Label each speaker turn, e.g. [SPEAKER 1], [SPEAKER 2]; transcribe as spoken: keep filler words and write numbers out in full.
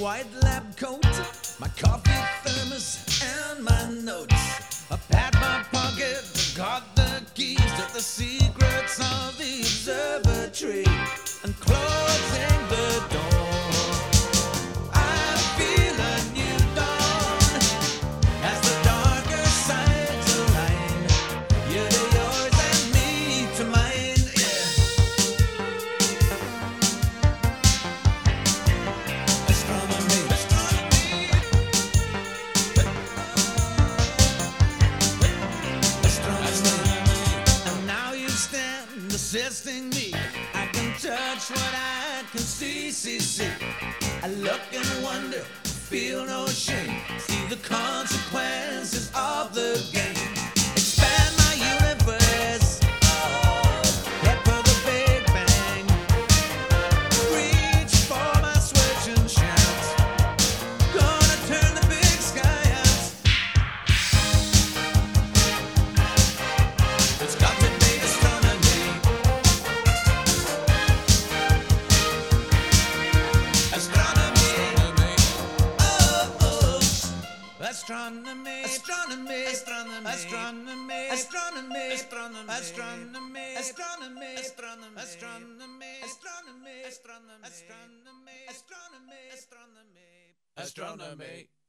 [SPEAKER 1] white lab coat, my coffee thermos, and my notes. I pat my pocket, got the keys to the secrets of the observatory, and closing the door. I feel a new dawn as the darker sides align. You to yours and me to mine. Yeah. Astronomy, astronomy, astronomy. And now you stand assisting me. I can touch what I can see, see, see. I look and wonder, feel no shame. See the consequences of the game. Expand my universe. Head for the Big Bang. Reach for my switch and shout. Gonna turn the big sky out. It's got to be astronomy. Astronomy. Oh, oh. Astronomy. Astronomy. Astronomy. Astronomy. Astronomy. Astronomy. Astronomy. Astronomy. Astronomy. Astronomy. Astronomy. Astronomy. Astronomy. Astronomy. Astronomy. Astronomy.